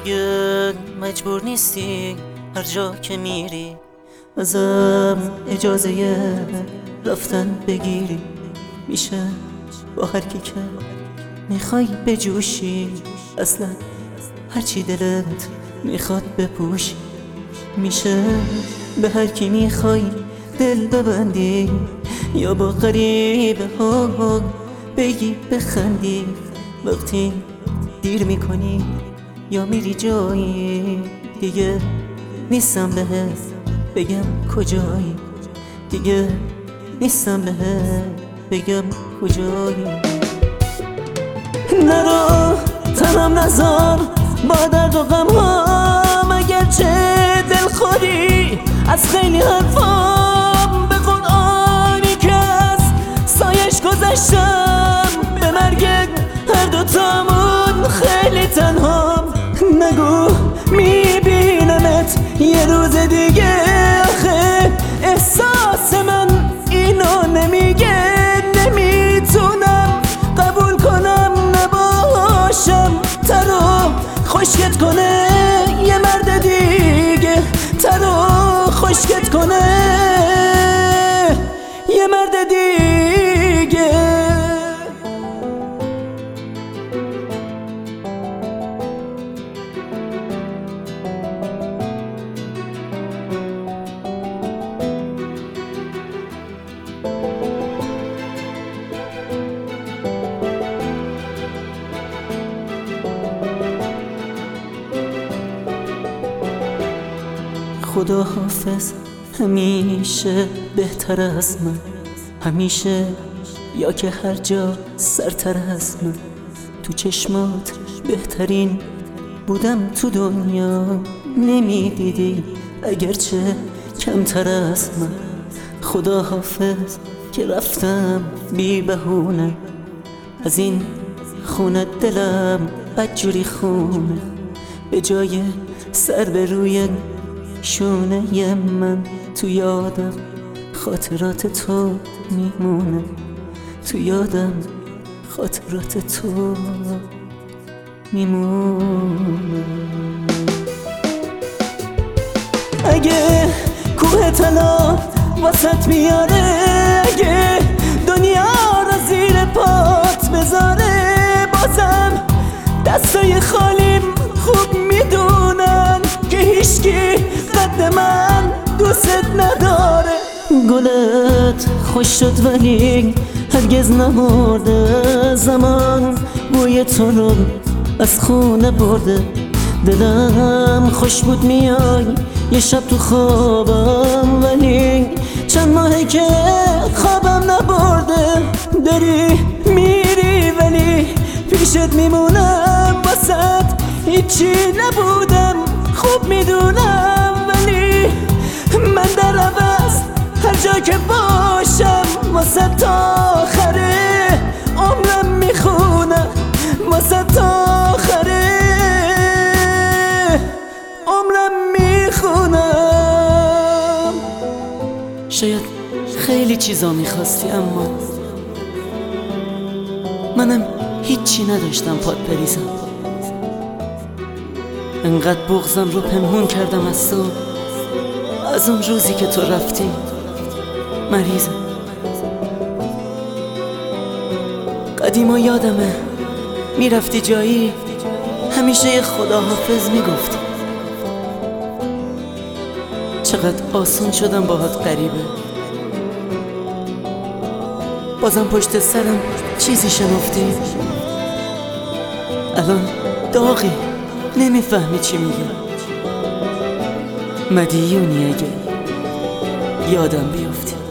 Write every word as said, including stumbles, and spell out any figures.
دیگه مجبور نیستی هر جا که میری ازم اجازه رفتن بگیری. میشه با هر کی که میخوای بجوشی، اصلا هرچی دلت میخواد بپوشی. میشه به هر کی میخوای دل ببندی، یا با غریبه ها بگی بخندی. وقتی دیر میکنی یا میری جایی، دیگه نیستم بهت بگم کجایی. دیگه نیستم بهت بگم کجایی. نرو تنم نذار با درد و غم هام، اگرچه دلخوری از خیلی حرفام. به قرآنی که از سایش گذشتم، به مرگ هر دوتامون خیلی تنهام. نگو میبینمت یه روز دیگه، آخه احساس من اینو نمیگه. نمیتونم قبول کنم نباشم ترو خشکت کنه یه مرد دیگه. ترو خشکت کنه یه مرد دیگه. خدا حافظ همیشه بهتر از من، همیشه یا که هر جا سرتر از من. تو چشمات بهترین بودم تو دنیا، نمیدیدی اگرچه کمتر از من. خدا حافظ که رفتم بی بهونه از این خونه، دلم بدجوری خونه. به جای سر به روی شونه من، تو یادم خاطرات تو میمونه. تو یادم خاطرات تو میمونه. اگه کوه طلا واسط میاره، اگه دنیا رو زیر پات بذاره، بازم دستای خالیم خوب میدونن که هیچکی قد من دوست نداره. گلت خوش شد ولی هرگز نمرده، زمان بوی تو رو از خونه برده. دلم خوش بود میای یه شب تو خوابم، ولی چند ماهه که خوابم نبرده. داری میری ولی پیشت میمونم، واسط هیچی نبودم خوب میدونم. ولی من در عوض هر جا که باشم واسه تا آخره عمرم میخونم. واسه تا آخره عمرم میخونم. شاید خیلی چیزا میخواستی، اما منم هیچی نداشتم پات بریزم. انقدر بغضم رو پنهون کردم از تو، از اون روزی که تو رفتی مریضم. قدیما یادمه میرفتی جایی، همیشه یه خداحافظ میگفتی. چقدر آسون شدم باهات غریبه، بازم پشت سرم چیزی شنفتی. الان داغی نمیفهمی چی میگم. مدیونی اگه یادم بیافتی.